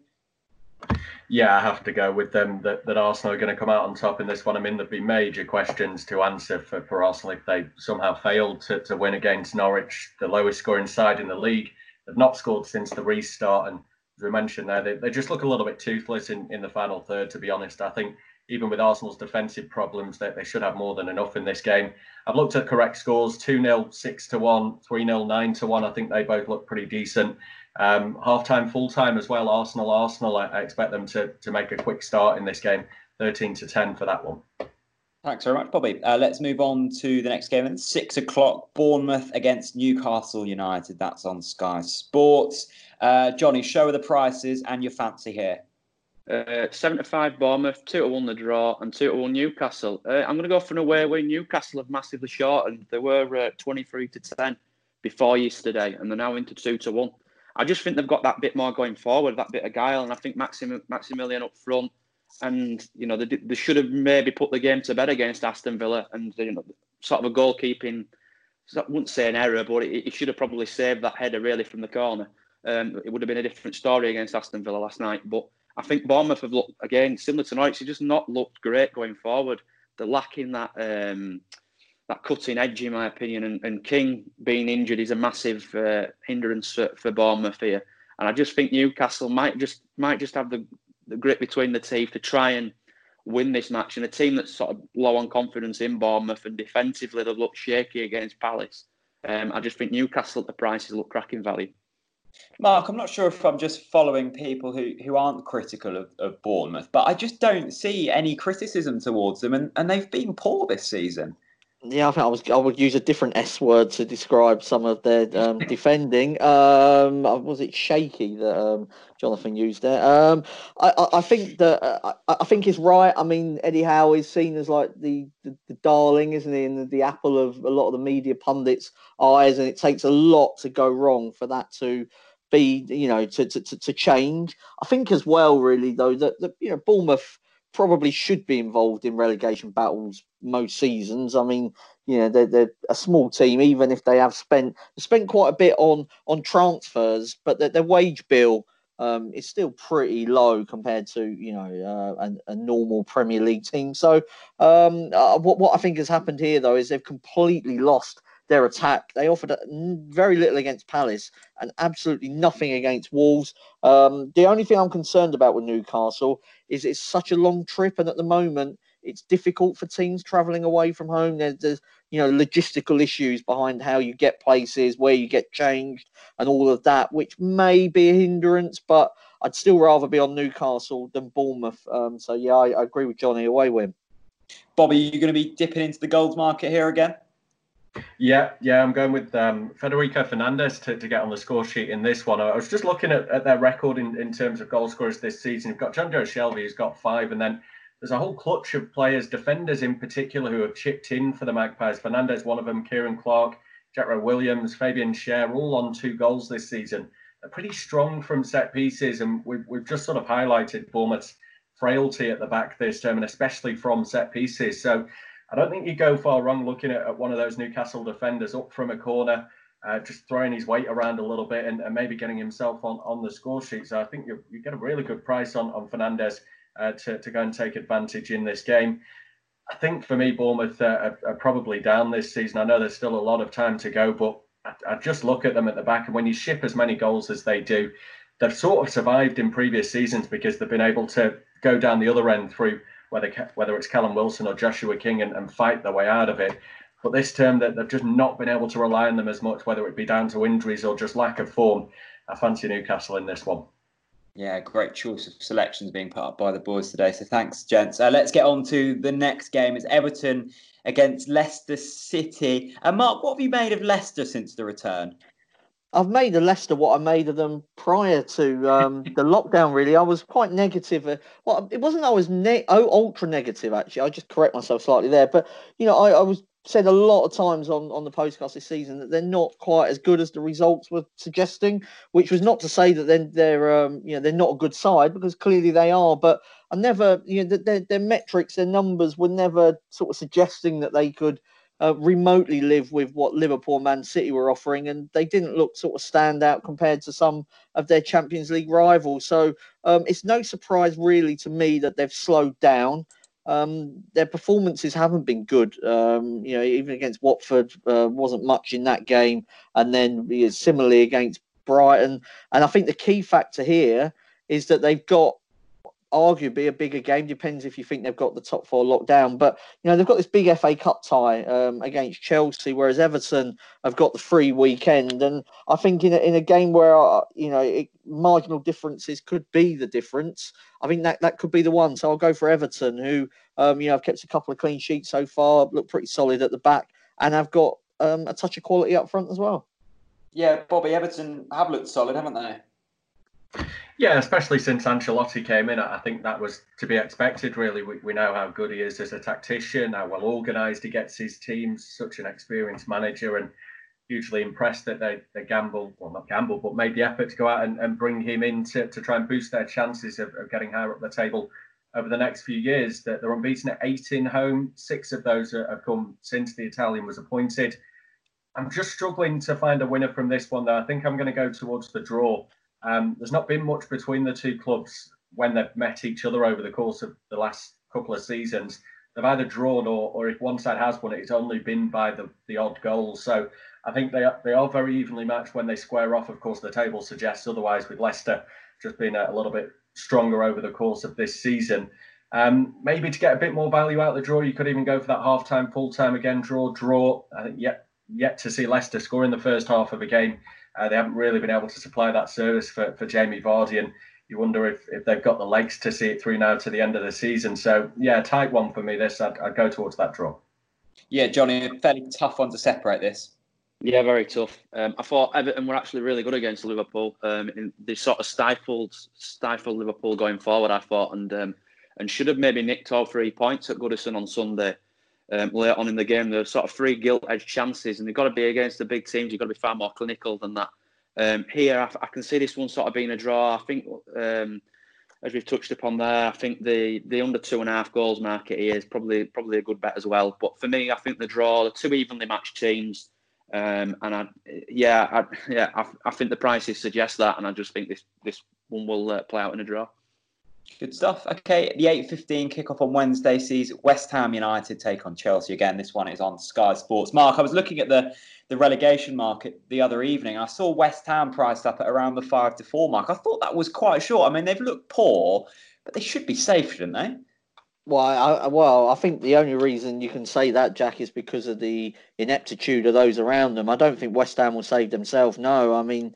Yeah, I have to go with them that, that Arsenal are going to come out on top in this one. I mean, there'd be major questions to answer for, for Arsenal if they somehow failed to, to win against Norwich, the lowest scoring side in the league. They've not scored since the restart, and as we mentioned there, they, they just look a little bit toothless in, in the final third, to be honest. I think even with Arsenal's defensive problems, they, they should have more than enough in this game. I've looked at correct scores, two nil, six to one, three nil, nine to one. I think they both look pretty decent. Um, half-time, full-time as well, Arsenal, Arsenal. I, I expect them to, to make a quick start in this game, thirteen to ten for that one. Thanks very much, Bobby. Uh, let's move on to the next game then. Six o'clock, Bournemouth against Newcastle United. That's on Sky Sports. Uh, Johnny, show her the prices and your fancy here. Uh, seven to five Bournemouth, two to one the draw, and two to one Newcastle. Uh, I'm going to go for an away win. Newcastle have massively shortened. They were uh, twenty-three to ten before yesterday, and they're now into two to one. I just think they've got that bit more going forward, that bit of guile, and I think Maxim, Maximilian up front, and you know they, they should have maybe put the game to bed against Aston Villa, and you know sort of a goalkeeping. I wouldn't say an error, but he should have probably saved that header really from the corner. Um, it would have been a different story against Aston Villa last night, but I think Bournemouth have looked, again, similar to Norwich, they've just not looked great going forward. They're lacking that um, that cutting edge, in my opinion, and, and King being injured is a massive uh, hindrance for, for Bournemouth here. And I just think Newcastle might just might just have the, the grit between the teeth to try and win this match. And a team that's sort of low on confidence in Bournemouth and defensively they've looked shaky against Palace. Um, I just think Newcastle at the prices look cracking value. Mark, I'm not sure if I'm just following people who, who aren't critical of, of Bournemouth, but I just don't see any criticism towards them, and, and they've been poor this season. Yeah, I think I was. I would use a different S word to describe some of their um, defending. Um, was it shaky that um, Jonathan used there? Um, I, I, I think that uh, I, I think it's right. I mean, Eddie Howe is seen as like the, the, the darling, isn't he, and the, the apple of a lot of the media pundits' eyes, and it takes a lot to go wrong for that to be, you know, to to, to change. I think as well, really though, that, that you know, Bournemouth probably should be involved in relegation battles most seasons. I mean, you know, they're, they're a small team, even if they have spent spent quite a bit on on transfers, but their, their wage bill um, is still pretty low compared to, you know, uh, a, a normal Premier League team. So um, uh, what, what I think has happened here, though, is they've completely lost their attack. They offered very little against Palace and absolutely nothing against Wolves. Um, the only thing I'm concerned about with Newcastle is it's such a long trip, and at the moment it's difficult for teams travelling away from home. There's, there's you know logistical issues behind how you get places, where you get changed, and all of that, which may be a hindrance. But I'd still rather be on Newcastle than Bournemouth. Um, so yeah, I, I agree with Johnny. Away win. Bobby, are you going to be dipping into the goals market here again? Yeah, yeah, I'm going with um, Federico Fernandez to, to get on the score sheet in this one. I was just looking at, at their record in, in terms of goal scorers this season. You've got John Joe Shelby, who's got five, and then there's a whole clutch of players, defenders in particular, who have chipped in for the Magpies. Fernandez, one of them, Kieran Clark, Jack Rowe-Williams, Fabian Schär, all on two goals this season. They're pretty strong from set pieces, and we've, we've just sort of highlighted Bournemouth's frailty at the back this term, and especially from set pieces. So I don't think you go far wrong looking at, at one of those Newcastle defenders up from a corner, uh, just throwing his weight around a little bit and, and maybe getting himself on, on the score sheet. So I think you you get a really good price on, on Fernandez uh, to, to go and take advantage in this game. I think for me, Bournemouth uh, are, are probably down this season. I know there's still a lot of time to go, but I, I just look at them at the back, and when you ship as many goals as they do, they've sort of survived in previous seasons because they've been able to go down the other end through whether whether it's Callum Wilson or Joshua King and, and fight their way out of it. But this term, that they've just not been able to rely on them as much, whether it be down to injuries or just lack of form. I fancy Newcastle in this one. Yeah, great choice of selections being put up by the boys today. So thanks, gents. Uh, let's get on to the next game. It's Everton against Leicester City. And Mark, what have you made of Leicester since the return? I've made of Leicester what I made of them prior to um, the lockdown, really. I was quite negative. Uh, well, it wasn't I was ne- oh, ultra negative, actually. I just correct myself slightly there. But, you know, I, I was said a lot of times on, on the podcast this season that they're not quite as good as the results were suggesting, which was not to say that they're, they're um, you know, they're not a good side, because clearly they are. But I never, you know, their, their metrics, their numbers were never sort of suggesting that they could Uh, remotely live with what Liverpool and Man City were offering, and they didn't look sort of stand out compared to some of their Champions League rivals. So um, it's no surprise really to me that they've slowed down. Um, their performances haven't been good. Um, you know, even against Watford, uh, wasn't much in that game, and then you know, similarly against Brighton. And I think the key factor here is that they've got arguably a bigger game. Depends if you think they've got the top four locked down. But, you know, they've got this big F A Cup tie um, against Chelsea, whereas Everton have got the free weekend. And I think in a, in a game where, uh, you know, it, marginal differences could be the difference, I think that, that could be the one. So I'll go for Everton, who, um, you know, have kept a couple of clean sheets so far, look pretty solid at the back, and have got um, a touch of quality up front as well. Yeah, Bobby, Everton have looked solid, haven't they? Yeah, especially since Ancelotti came in, I think that was to be expected, really. We, we know how good he is as a tactician, how well organised he gets his teams, such an experienced manager, and hugely impressed that they, they gambled, well, not gambled, but made the effort to go out and, and bring him in to, to try and boost their chances of, of getting higher up the table over the next few years. That they're unbeaten at eighteen home. Six of those have come since the Italian was appointed. I'm just struggling to find a winner from this one, though. I think I'm going to go towards the draw. Um, there's not been much between the two clubs when they've met each other over the course of the last couple of seasons. They've either drawn or, or if one side has won it, it's only been by the, the odd goal. So I think they are, they are very evenly matched when they square off. Of course, the table suggests otherwise, with Leicester just being a, a little bit stronger over the course of this season. Um, maybe to get a bit more value out of the draw, you could even go for that half-time, full-time again, draw, draw. I think yet, yet to see Leicester score in the first half of a game. Uh, they haven't really been able to supply that service for, for Jamie Vardy, and you wonder if, if they've got the legs to see it through now to the end of the season. So, yeah, tight one for me, this. I'd, I'd go towards that draw. Yeah, Johnny, a fairly tough one to separate this. Yeah, very tough. Um, I thought Everton were actually really good against Liverpool. Um, in, they sort of stifled stifled Liverpool going forward, I thought, and um, and should have maybe nicked all three points at Goodison on Sunday. Um, later on in the game, there were sort of three gilt-edged chances, and they've got to be against the big teams. You've got to be far more clinical than that. Um, here, I, I can see this one sort of being a draw. I think, um, as we've touched upon there, I think the the under two and a half goals market here is probably probably a good bet as well. But for me, I think the draw, the two evenly matched teams, um, and I, yeah, I, yeah, I, I think the prices suggest that, and I just think this this one will uh, play out in a draw. Good stuff. Okay, the eight fifteen kickoff on Wednesday sees West Ham United take on Chelsea again. This one is on Sky Sports. Mark, I was looking at the, the relegation market the other evening. I saw West Ham priced up at around the five to four mark. I thought that was quite short. I mean, they've looked poor, but they should be safe, shouldn't they? Well, I, well, I think the only reason you can say that, Jack, is because of the ineptitude of those around them. I don't think West Ham will save themselves. No, I mean,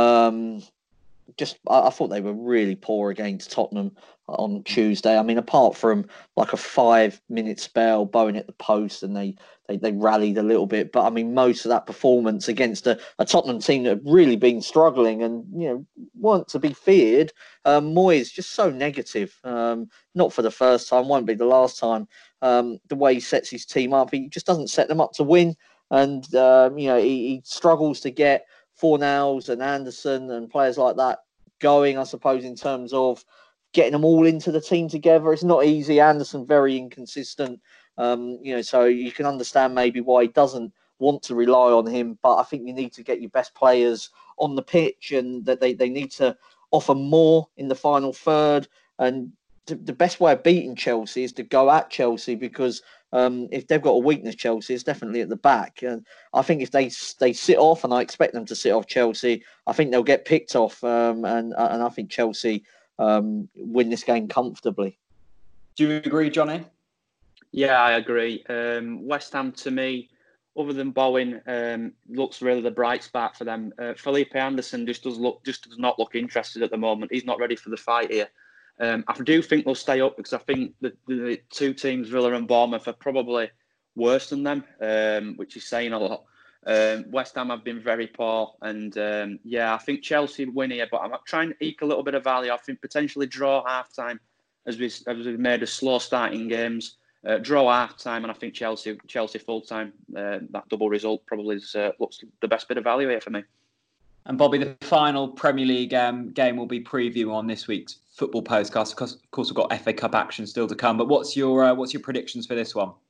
um, just I, I thought they were really poor against Tottenham on Tuesday. I mean, apart from like a five-minute spell, bowing at the post, and they, they, they rallied a little bit. But I mean, most of that performance against a, a Tottenham team that had really been struggling and, you know, weren't to be feared. Um, Moyes just so negative. Um, not for the first time, won't be the last time. Um, the way he sets his team up, he just doesn't set them up to win. And, um, you know, he, he struggles to get Fornals and Anderson and players like that going, I suppose, in terms of getting them all into the team together. It's not easy. Anderson very inconsistent, um, you know, so you can understand maybe why he doesn't want to rely on him. But I think you need to get your best players on the pitch, and that they, they need to offer more in the final third. And the best way of beating Chelsea is to go at Chelsea, because um, if they've got a weakness, Chelsea is definitely at the back. And I think if they they sit off, and I expect them to sit off Chelsea, I think they'll get picked off. Um, and and I think Chelsea um, win this game comfortably. Do you agree, Johnny? Yeah, I agree. Um, West Ham, to me, other than Bowen, um, looks really the bright spark for them. Uh, Felipe Anderson just does look just does not look interested at the moment. He's not ready for the fight here. Um, I do think they'll stay up because I think the, the two teams, Villa and Bournemouth, are probably worse than them, um, which is saying a lot. Um, West Ham have been very poor, and um, yeah, I think Chelsea win here, but I'm trying to eke a little bit of value. I think potentially draw half time as we as we've made a slow starting games. Uh, draw half time, and I think Chelsea Chelsea full time. Uh, that double result probably is, uh, looks the best bit of value here for me. And Bobby, the final Premier League um, game will be preview on this week's Football Postcast. Of course, of course, we've got F A Cup action still to come. But what's your uh, what's your predictions for this one?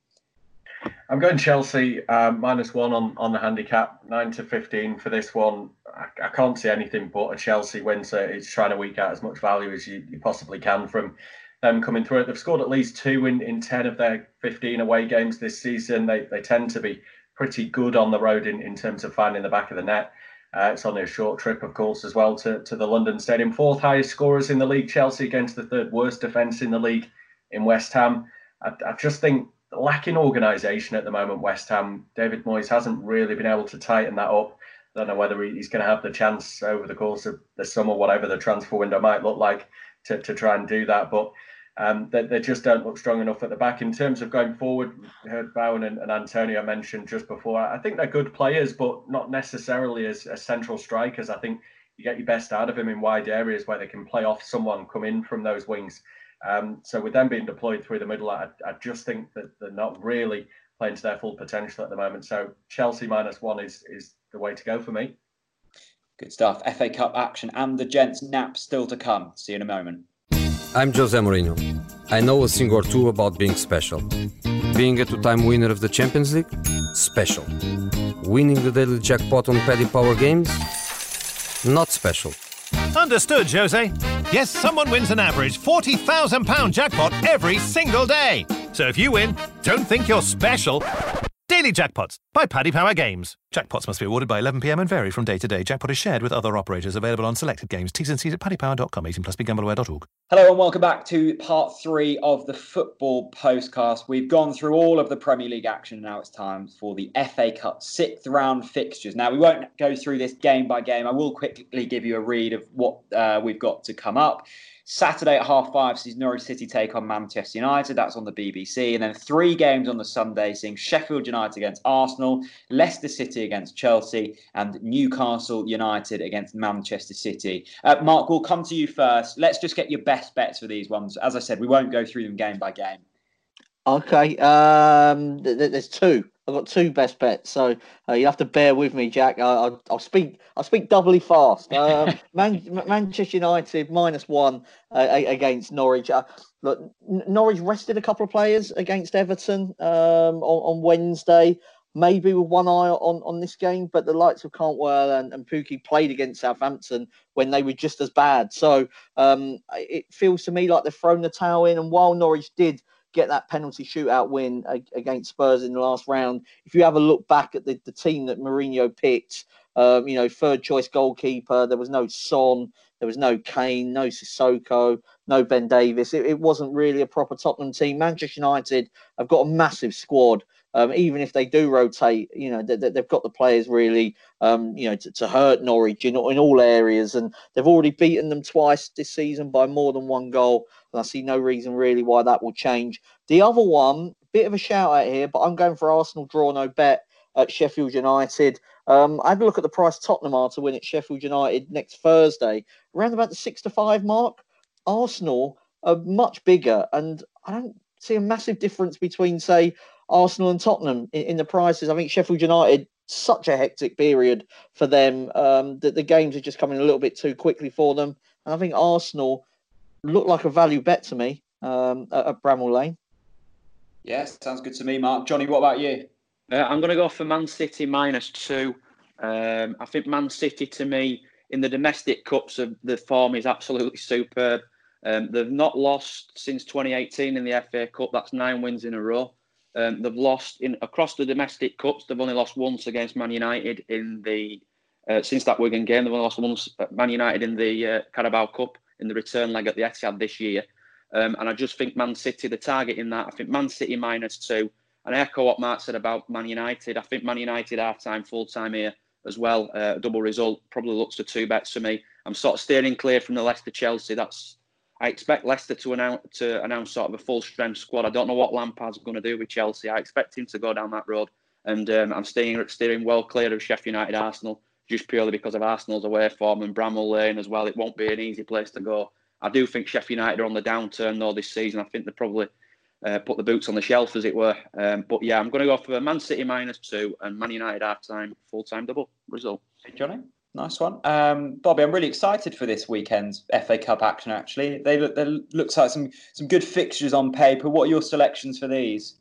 I'm going Chelsea uh, minus one on, on the handicap, nine to fifteen for this one. I, I can't see anything but a Chelsea win, so it's trying to eke out as much value as you, you possibly can from them coming through it. They've scored at least two in, in ten of their fifteen away games this season. They they tend to be pretty good on the road in, in terms of finding the back of the net. Uh, it's only a short trip, of course, as well to, to the London Stadium. Fourth highest scorers in the league, Chelsea, against the third worst defence in the league in West Ham. I, I just think lacking organisation at the moment, West Ham. David Moyes hasn't really been able to tighten that up. I don't know whether he's going to have the chance over the course of the summer, whatever the transfer window might look like, to, to try and do that. But um, they, they just don't look strong enough at the back. In terms of going forward, we heard Bowen and, and Antonio mentioned just before. I think they're good players, but not necessarily as, as central strikers. I think you get your best out of them in wide areas where they can play off someone, come in from those wings. Um, so with them being deployed through the middle, I, I just think that they're not really playing to their full potential at the moment. So Chelsea minus one is is the way to go for me. Good stuff. F A Cup action and the gents nap still to come. See you in a moment. I'm Jose Mourinho. I know a thing or two about being special. Being a two-time winner of the Champions League? Special. Winning the daily jackpot on Paddy Power games? Not special. Understood, Jose. Yes, someone wins an average forty thousand pounds jackpot every single day. So if you win, don't think you're special. Daily Jackpots by Paddy Power Games. Jackpots must be awarded by eleven p m and vary from day to day. Jackpot is shared with other operators. Available on selected games. T's and C's at paddy power dot com. eighteen plus be gamble aware dot org. Hello and welcome back to part three of the Football Postcast. We've gone through all of the Premier League action. Now it's time for the F A Cup sixth round fixtures. Now we won't go through this game by game. I will quickly give you a read of what uh, we've got to come up. Saturday at half five sees Norwich City take on Manchester United. That's on the B B C. And then three games on the Sunday, seeing Sheffield United against Arsenal, Leicester City against Chelsea, and Newcastle United against Manchester City. Uh, Mark, we'll come to you first. Let's just get your best bets for these ones. As I said, we won't go through them game by game. Okay, um, th- th- there's two. I've got two best bets, so uh, you have to bear with me, Jack. I- I'll, I'll speak. I'll speak doubly fast. Uh, Man- Manchester United minus one uh, against Norwich. Uh, look, Norwich rested a couple of players against Everton um, on, on Wednesday. Maybe with one eye on, on this game, but the likes of Cantwell and, and Pukki played against Southampton when they were just as bad. So um, it feels to me like they've thrown the towel in. And while Norwich did get that penalty shootout win against Spurs in the last round, if you have a look back at the, the team that Mourinho picked, um, you know, third choice goalkeeper, there was no Son, there was no Kane, no Sissoko, no Ben Davies. It, it wasn't really a proper Tottenham team. Manchester United have got a massive squad. Um, even if they do rotate, you know, they, they've got the players really, um, you know, to, to hurt Norwich in, in all areas. And they've already beaten them twice this season by more than one goal. And I see no reason really why that will change. The other one, bit of a shout out here, but I'm going for Arsenal draw no bet at Sheffield United. Um, I had a look at the price Tottenham are to win at Sheffield United next Thursday, around about the six to five mark. Arsenal are much bigger, and I don't see a massive difference between, say, Arsenal and Tottenham in, in the prices. I think Sheffield United, such a hectic period for them um, that the games are just coming a little bit too quickly for them. And I think Arsenal look like a value bet to me um, at, at Bramall Lane. Yes, sounds good to me, Mark. Johnny, what about you? Uh, I'm going to go for Man City minus two. Um, I think Man City, to me, in the domestic cups, of the form is absolutely superb. Um, they've not lost since twenty eighteen in the F A Cup. That's nine wins in a row. Um, they've lost in across the domestic cups. They've only lost once against Man United in the uh, since that Wigan game. They've only lost once at Man United in the uh, Carabao Cup in the return leg at the Etihad this year. Um, and I just think Man City, the target in that, I think Man City minus two. and I echo what Mark said about Man United. I think Man United half-time, full-time here as well. Uh, a double result probably looks to two bets for me. I'm sort of steering clear from the Leicester-Chelsea. That's I expect Leicester to announce to announce sort of a full-strength squad. I don't know what Lampard's going to do with Chelsea. I expect him to go down that road, and um, I'm steering steering well clear of Sheffield United, Arsenal, just purely because of Arsenal's away form and Bramall Lane as well. It won't be an easy place to go. I do think Sheffield United are on the downturn though this season. I think they probably uh, put the boots on the shelf, as it were. Um, but yeah, I'm going to go for Man City minus two and Man United half-time, full-time double result. Hey, Johnny. Nice one. Um, Bobby, I'm really excited for this weekend's F A Cup action, actually. They look, they looks like some, some good fixtures on paper. What are your selections for these?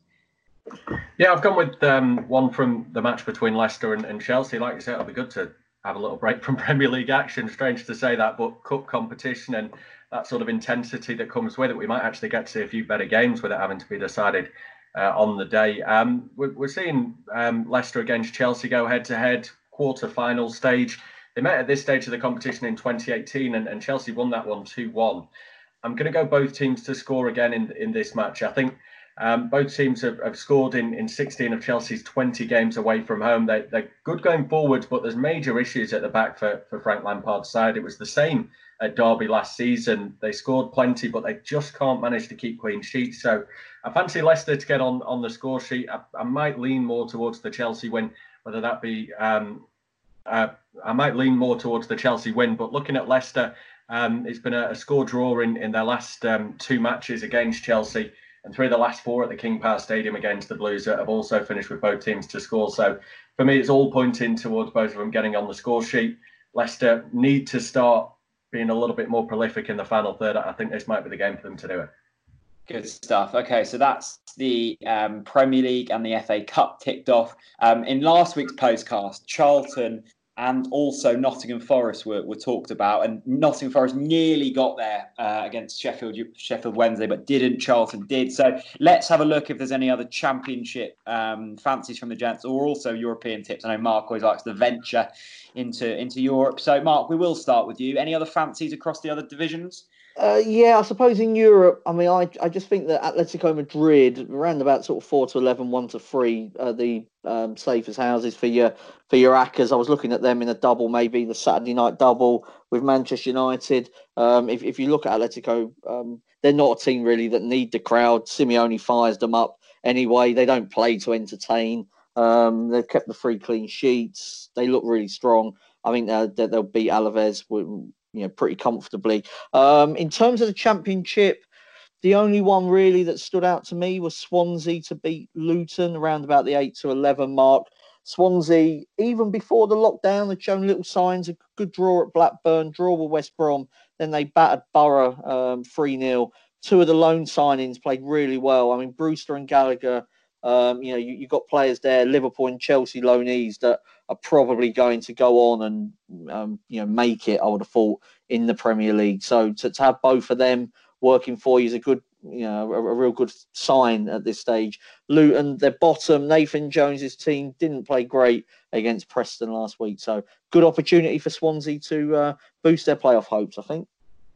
Yeah, I've gone with um, one from the match between Leicester and, and Chelsea. Like you said, it'll be good to have a little break from Premier League action. Strange to say that, but cup competition and that sort of intensity that comes with it, we might actually get to see a few better games without having to be decided uh, on the day. Um, we're, we're seeing um, Leicester against Chelsea go head-to-head, quarter-final stage. They met at this stage of the competition in twenty eighteen, and, and Chelsea won that one two one. I'm going to go both teams to score again in, in this match. I think um, both teams have, have scored in, in sixteen of Chelsea's twenty games away from home. They, they're good going forwards, but there's major issues at the back for, for Frank Lampard's side. It was the same at Derby last season. They scored plenty, but they just can't manage to keep clean sheets. So I fancy Leicester to get on, on the score sheet. I, I might lean more towards the Chelsea win, whether that be... Um, Uh, I might lean more towards the Chelsea win, but looking at Leicester, um, it's been a, a score draw in, in their last um, two matches against Chelsea, and three of the last four at the King Power Stadium against the Blues have also finished with both teams to score. So for me, it's all pointing towards both of them getting on the score sheet. Leicester need to start being a little bit more prolific in the final third. I think this might be the game for them to do it. Good stuff. Okay, so that's the um, Premier League and the F A Cup ticked off. Um, in last week's postcast, Charlton and also Nottingham Forest were, were talked about, and Nottingham Forest nearly got there uh, against Sheffield Sheffield Wednesday, but didn't. Charlton did. So let's have a look if there's any other Championship um, fancies from the gents, or also European tips. I know Mark always likes to venture into into Europe. So Mark, we will start with you. Any other fancies across the other divisions? Uh, yeah, I suppose in Europe, I mean, I I just think that Atletico Madrid, around about sort of four to eleven, one to three, uh, the um, safest houses for your for your Accas. I was looking at them in a double, maybe the Saturday night double with Manchester United. Um, if if you look at Atletico, um, they're not a team really that need the crowd. Simeone fires them up anyway. They don't play to entertain. Um, they've kept the three clean sheets. They look really strong. I think uh, that they'll beat Alaves with, you know, pretty comfortably. Um, in terms of the Championship, the only one really that stood out to me was Swansea to beat Luton around about the eight to eleven mark. Swansea, even before the lockdown, had shown little signs. A good draw at Blackburn, draw with West Brom. Then they battered Borough um, three nil. Two of the loan signings played really well. I mean, Brewster and Gallagher, um, you know, you, you've got players there, Liverpool and Chelsea loanees that are probably going to go on and, um, you know, make it, I would have thought, in the Premier League. So to, to have both of them working for you is a good, you know, a, a real good sign at this stage. Luton, their bottom, Nathan Jones's team didn't play great against Preston last week. So good opportunity for Swansea to uh, boost their playoff hopes, I think.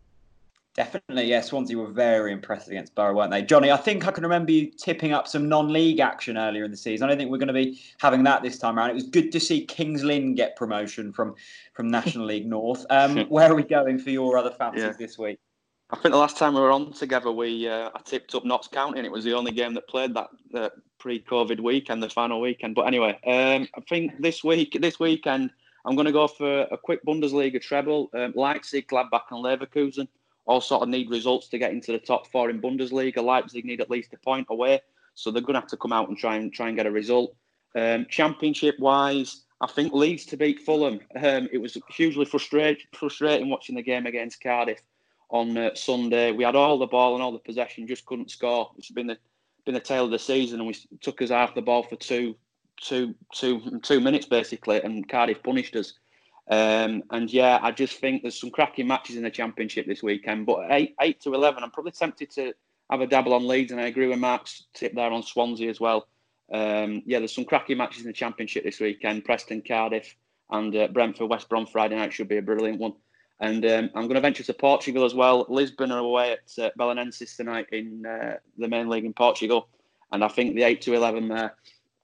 Definitely, yeah. Swansea were very impressive against Borough, weren't they? Johnny, I think I can remember you tipping up some non-league action earlier in the season. I don't think we're going to be having that this time around. It was good to see Kings Lynn get promotion from, from National League North. Um, where are we going for your other fancies yeah. this week? I think the last time we were on together, we uh, I tipped up Notts County, and it was the only game that played that uh, pre-COVID weekend, the final weekend. But anyway, um, I think this week, this weekend, I'm going to go for a quick Bundesliga treble. Um, Leipzig, Gladbach, and Leverkusen all sort of need results to get into the top four in Bundesliga. Leipzig need at least a point away, so they're going to have to come out and try and try and get a result. Um, Championship-wise, I think Leeds to beat Fulham. Um, it was hugely frustrating, frustrating watching the game against Cardiff on uh, Sunday. We had all the ball and all the possession, just couldn't score. It's been the been the tale of the season, and we took us half the ball for two, two, two, two minutes basically, and Cardiff punished us. Um, and yeah, I just think there's some cracking matches in the Championship this weekend. But eight, eight to eleven, I'm probably tempted to have a dabble on Leeds, and I agree with Mark's tip there on Swansea as well. Um, yeah, there's some cracking matches in the Championship this weekend. Preston, Cardiff, and uh, Brentford, West Brom Friday night should be a brilliant one. And um, I'm going to venture to Portugal as well. Lisbon are away at uh, Belenenses tonight in uh, the main league in Portugal. And I think the eight to eleven there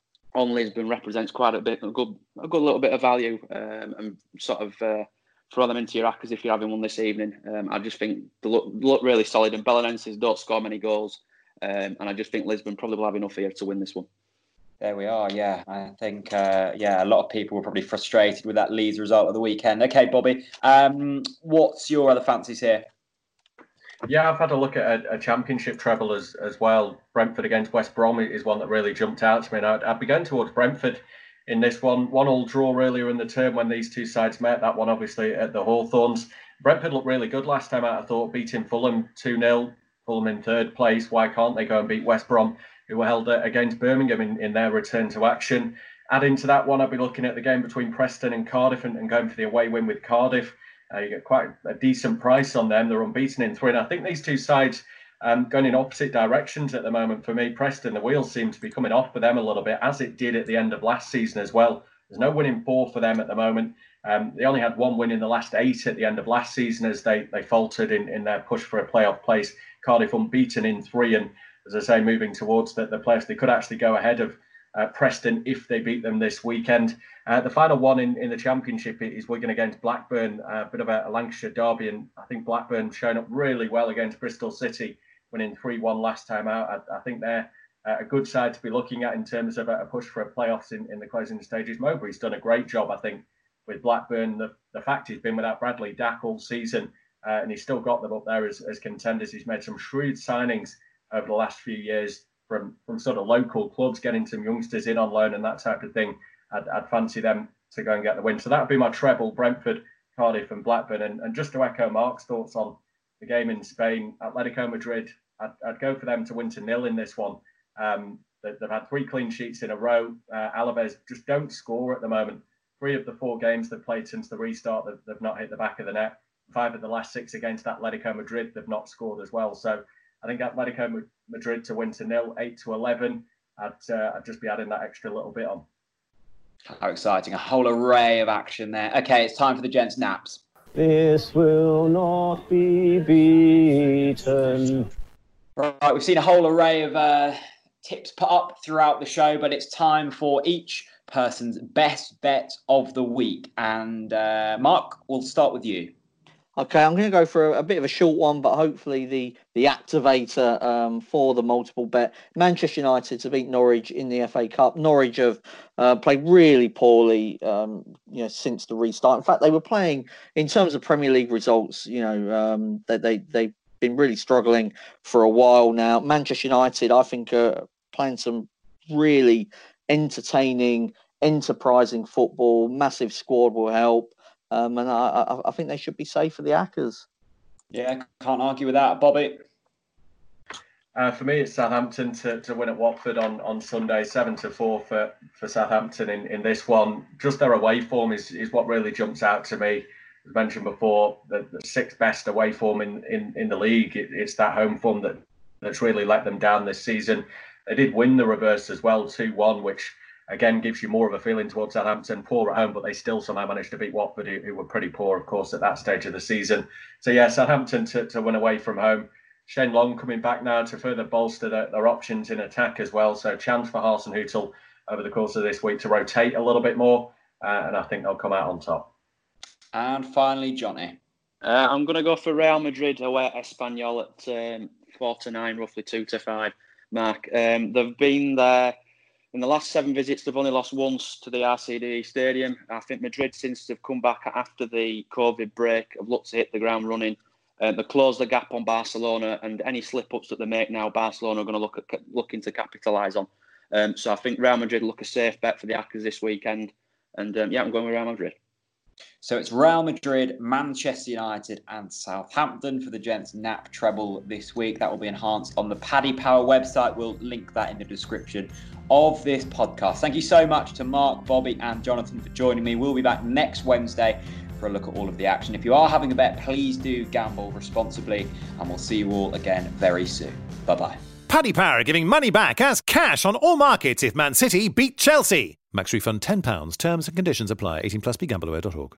on Lisbon represents quite a bit, a good, a good little bit of value, um, and sort of uh, throw them into your rackers if you're having one this evening. Um, I just think they look, look really solid, and Belenenses don't score many goals, um, and I just think Lisbon probably will have enough here to win this one. There we are, yeah. I think, uh, yeah, a lot of people were probably frustrated with that Leeds result of the weekend. Okay, Bobby, um, what's your other fancies here? Yeah, I've had a look at a, a championship treble as as well. Brentford against West Brom is one that really jumped out to me. And I'd, I'd be going towards Brentford in this one. One all draw earlier in the term when these two sides met. That one obviously at the Hawthorns. Brentford looked really good last time out, I thought, beating Fulham two nil. Fulham in third place. Why can't they go and beat West Brom, who were held against Birmingham in, in their return to action? Adding to that one, I'd be looking at the game between Preston and Cardiff and, and going for the away win with Cardiff. Uh, you get quite a decent price on them. They're unbeaten in three. And I think these two sides um, going in opposite directions at the moment for me. Preston, the wheels seem to be coming off for them a little bit, as it did at the end of last season as well. There's no winning four for them at the moment. Um, they only had one win in the last eight at the end of last season as they, they faltered in, in their push for a playoff place. Cardiff unbeaten in three. And as I say, moving towards the, the playoffs, they could actually go ahead of Uh, Preston if they beat them this weekend. Uh, the final one in, in the Championship is Wigan against Blackburn, a uh, bit of a, a Lancashire derby, and I think Blackburn shown up really well against Bristol City, winning three one last time out. I, I think they're uh, a good side to be looking at in terms of a, a push for a playoffs in, in the closing stages. Mowbray's done a great job, I think, with Blackburn. The, the fact he's been without Bradley Dack all season, uh, and he's still got them up there as, as contenders. He's made some shrewd signings over the last few years, From, from sort of local clubs, getting some youngsters in on loan and that type of thing. I'd, I'd fancy them to go and get the win. So that would be my treble: Brentford, Cardiff and Blackburn. And, and just to echo Mark's thoughts on the game in Spain, Atletico Madrid, I'd, I'd go for them to win to nil in this one. Um, they, they've had three clean sheets in a row. Uh, Alaves just don't score at the moment. Three of the four games they've played since the restart, they've, they've not hit the back of the net. Five of the last six against Atletico Madrid, they've not scored as well. So I think Atletico Madrid to win to nil, eight to eleven. I'd, uh, I'd just be adding that extra little bit on. How exciting. A whole array of action there. Okay, it's time for the gents' naps. This will not be beaten. Right, we've seen a whole array of uh, tips put up throughout the show, but it's time for each person's best bet of the week. And uh, Mark, we'll start with you. Okay, I'm going to go for a, a bit of a short one, but hopefully the the activator um, for the multiple bet. Manchester United to beat Norwich in the F A Cup. Norwich have uh, played really poorly, um, you know, since the restart. In fact, they were playing in terms of Premier League results. You know, um, they they they've been really struggling for a while now. Manchester United, I think, are playing some really entertaining, enterprising football. Massive squad will help. Um, and I, I, I think they should be safe for the Hackers. Yeah, can't argue with that. Bobby? Uh, for me, it's Southampton to, to win at Watford on, on Sunday, seven to four for, for Southampton in, in this one. Just their away form is, is what really jumps out to me. As mentioned before, the, the sixth best away form in, in, in the league. It, it's that home form that, that's really let them down this season. They did win the reverse as well, two one, which again gives you more of a feeling towards Southampton. Poor at home, but they still somehow managed to beat Watford, who, who were pretty poor, of course, at that stage of the season. So yeah, Southampton to, to win away from home. Shane Long coming back now to further bolster their, their options in attack as well. So chance for Hasenhüttl over the course of this week to rotate a little bit more, uh, and I think they'll come out on top. And finally, Johnny. Uh, I'm going to go for Real Madrid away at Espanyol at um, four to nine, roughly two to five. Mark, um, they've been there. In the last seven visits, they've only lost once to the R C D Stadium. I think Madrid, since they've come back after the COVID break, have looked to hit the ground running. Uh, they closed the gap on Barcelona, and any slip-ups that they make now, Barcelona are going to look at looking to capitalise on. Um, so I think Real Madrid look a safe bet for the Hackers this weekend. And um, yeah, I'm going with Real Madrid. So it's Real Madrid, Manchester United and Southampton for the gents nap treble this week. That will be enhanced on the Paddy Power website. We'll link that in the description of this podcast. Thank you so much to Mark, Bobby and Jonathan for joining me. We'll be back next Wednesday for a look at all of the action. If you are having a bet, please do gamble responsibly, and we'll see you all again very soon. Bye-bye. Paddy Power giving money back as cash on all markets if Man City beat Chelsea. Max refund ten pounds. Terms and conditions apply. eighteen plus, be gamble aware dot org.